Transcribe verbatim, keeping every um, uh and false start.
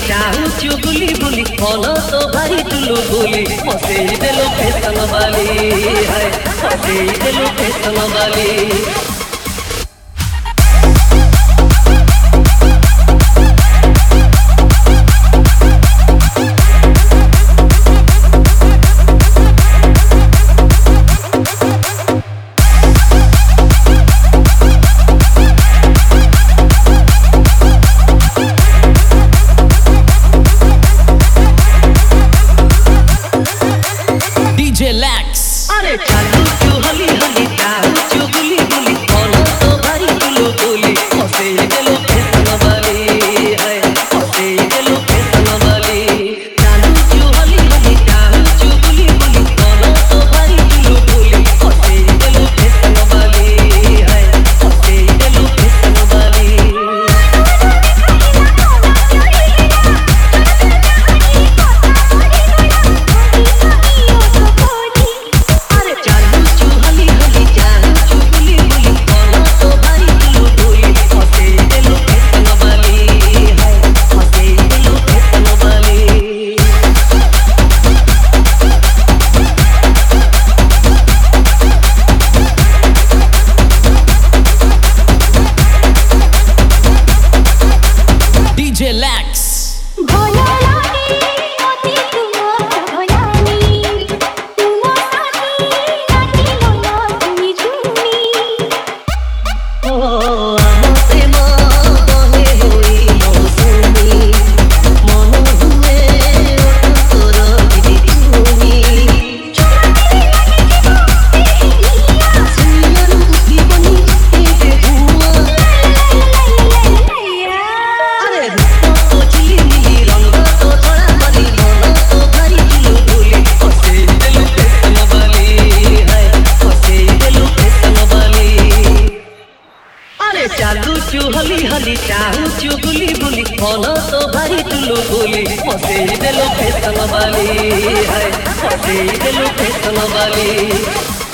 चाहू चुगली बुली कोनो तो भारी टुलु बुली मसे देलो फैशन वाली है मसे देलो फैशन वाली अरे चालू तू हली हली चाहू चुगली बुली कोनो तो भारी टुलु बुली मसे देलो फैशन वाली है मसे देलो फैशन वाली चालू तू हली हली चाहू चुगली बुली कोनो तो भारी टुलु बुली मसे देलो फैशन वाली है मसे देलो फैशन वाली चालू चू हली हली चाहू चुगली बुली कोनो तो भारी टुलु बुली मसे देलो फैशन वाली है मसे देलो फैशन वाली।